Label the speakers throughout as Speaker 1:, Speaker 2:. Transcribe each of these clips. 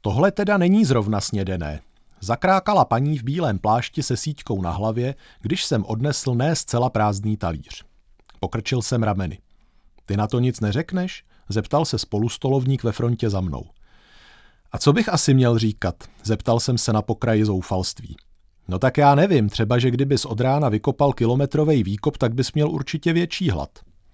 Speaker 1: Tohle teda není zrovna snědené. Zakrákala paní v bílém plášti se síťkou na hlavě, když jsem odnesl ne zcela prázdný talíř. Pokrčil jsem rameny. Ty na to nic neřekneš? Zeptal se spolustolovník ve frontě za mnou. A co bych asi měl říkat? Zeptal jsem se na pokraji zoufalství. No tak já nevím, třeba, že kdybys od rána vykopal kilometrovej výkop, tak bys měl určitě větší hlad.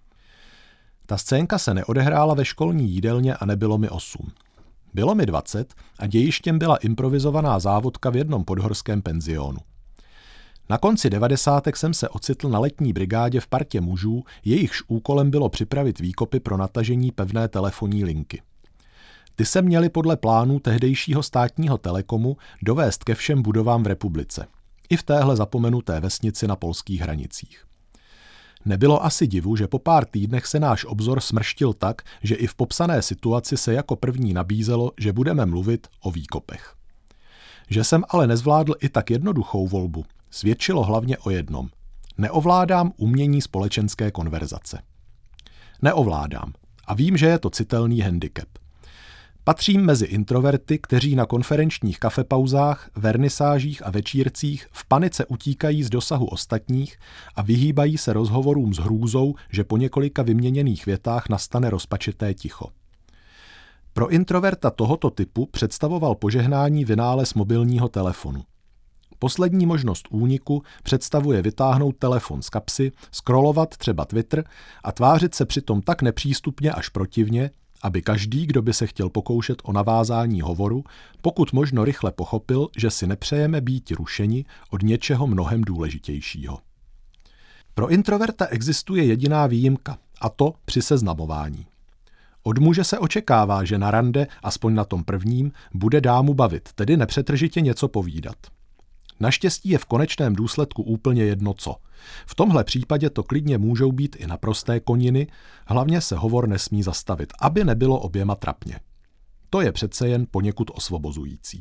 Speaker 1: Ta scénka se neodehrála ve školní jídelně a nebylo mi 8. Bylo mi 20 a dějištěm byla improvizovaná závodka v jednom podhorském penzionu. Na konci 90. jsem se ocitl na letní brigádě v partě mužů, jejichž úkolem bylo připravit výkopy pro natažení pevné telefonní linky. Ty se měly podle plánů tehdejšího státního telekomu dovést ke všem budovám v republice. I v téhle zapomenuté vesnici na polských hranicích. Nebylo asi divu, že po pár týdnech se náš obzor smrštil tak, že i v popsané situaci se jako první nabízelo, že budeme mluvit o výkopech. Že jsem ale nezvládl i tak jednoduchou volbu, svědčilo hlavně o jednom. Neovládám umění společenské konverzace. Neovládám. A vím, že je to citelný handicap. Patřím mezi introverty, kteří na konferenčních kafepauzách, vernisážích a večírcích v panice utíkají z dosahu ostatních a vyhýbají se rozhovorům s hrůzou, že po několika vyměněných větách nastane rozpačité ticho. Pro introverta tohoto typu představoval požehnání vynález mobilního telefonu. Poslední možnost úniku představuje vytáhnout telefon z kapsy, scrollovat třeba Twitter a tvářit se přitom tak nepřístupně až protivně, aby každý, kdo by se chtěl pokoušet o navázání hovoru, pokud možno rychle pochopil, že si nepřejeme být rušeni od něčeho mnohem důležitějšího. Pro introverta existuje jediná výjimka, a to při seznamování. Od muže se očekává, že na rande, aspoň na tom prvním, bude dámu bavit, tedy nepřetržitě něco povídat. Naštěstí je v konečném důsledku úplně jedno co. V tomhle případě to klidně můžou být i naprosté koniny, hlavně se hovor nesmí zastavit, aby nebylo oběma trapně. To je přece jen poněkud osvobozující.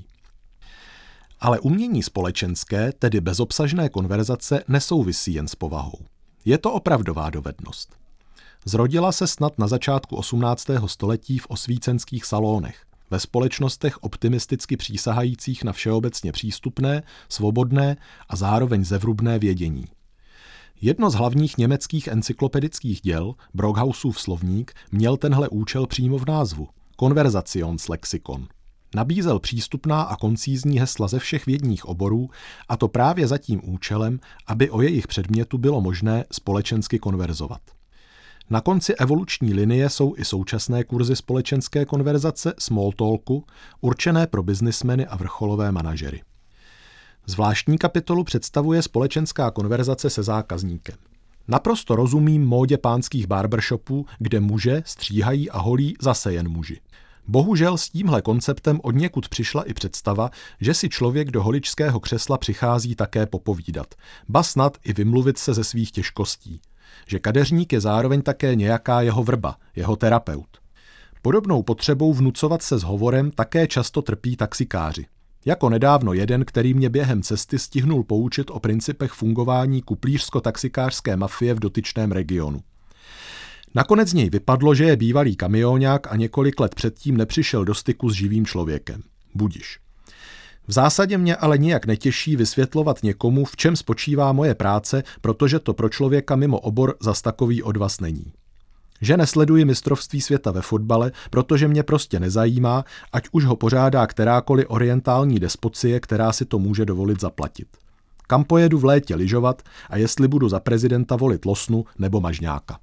Speaker 1: Ale umění společenské, tedy bezobsažné konverzace, nesouvisí jen s povahou. Je to opravdová dovednost. Zrodila se snad na začátku 18. století v osvícenských salonech, ve společnostech optimisticky přísahajících na všeobecně přístupné, svobodné a zároveň zevrubné vědění. Jedno z hlavních německých encyklopedických děl, Brockhausův slovník, měl tenhle účel přímo v názvu – Konverzationslexikon. Nabízel přístupná a koncízní hesla ze všech vědních oborů, a to právě za tím účelem, aby o jejich předmětu bylo možné společensky konverzovat. Na konci evoluční linie jsou i současné kurzy společenské konverzace small talku, určené pro biznismeny a vrcholové manažery. Zvláštní kapitolu představuje společenská konverzace se zákazníkem. Naprosto rozumím módě pánských barbershopů, kde muže stříhají a holí zase jen muži. Bohužel s tímhle konceptem odněkud přišla i představa, že si člověk do holičského křesla přichází také popovídat, ba snad i vymluvit se ze svých těžkostí. Že kadeřník je zároveň také nějaká jeho vrba, jeho terapeut. Podobnou potřebou vnucovat se s hovorem také často trpí taxikáři. Jako nedávno jeden, který mě během cesty stihnul poučit o principech fungování kuplířsko-taxikářské mafie v dotyčném regionu. Nakonec z něj vypadlo, že je bývalý kamionák a několik let předtím nepřišel do styku s živým člověkem. Budiš. V zásadě mě ale nijak netěší vysvětlovat někomu, v čem spočívá moje práce, protože to pro člověka mimo obor zas takový odvaz není. Že nesleduji mistrovství světa ve fotbale, protože mě prostě nezajímá, ať už ho pořádá kterákoliv orientální despocie, která si to může dovolit zaplatit. Kam pojedu v létě lyžovat a jestli budu za prezidenta volit Losnu nebo Mažňáka.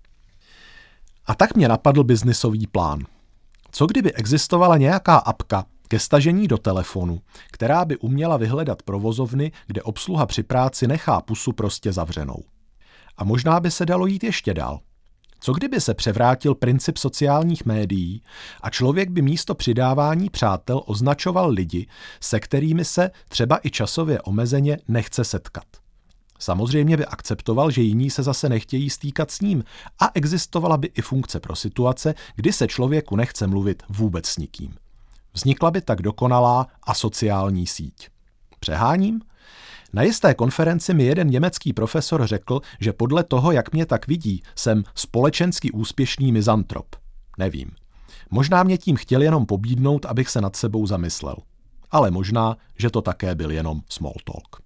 Speaker 1: A tak mě napadl biznisový plán. Co kdyby existovala nějaká apka ke stažení do telefonu, která by uměla vyhledat provozovny, kde obsluha při práci nechá pusu prostě zavřenou. A možná by se dalo jít ještě dál. Co kdyby se převrátil princip sociálních médií a člověk by místo přidávání přátel označoval lidi, se kterými se třeba i časově omezeně nechce setkat. Samozřejmě by akceptoval, že jiní se zase nechtějí stýkat s ním a existovala by i funkce pro situace, kdy se člověku nechce mluvit vůbec s nikým. Vznikla by tak dokonalá asociální síť. Přeháním? Na jisté konferenci mi jeden německý profesor řekl, že podle toho, jak mě tak vidí, jsem společensky úspěšný mizantrop. Nevím. Možná mě tím chtěl jenom pobídnout, abych se nad sebou zamyslel. Ale možná, že to také byl jenom small talk.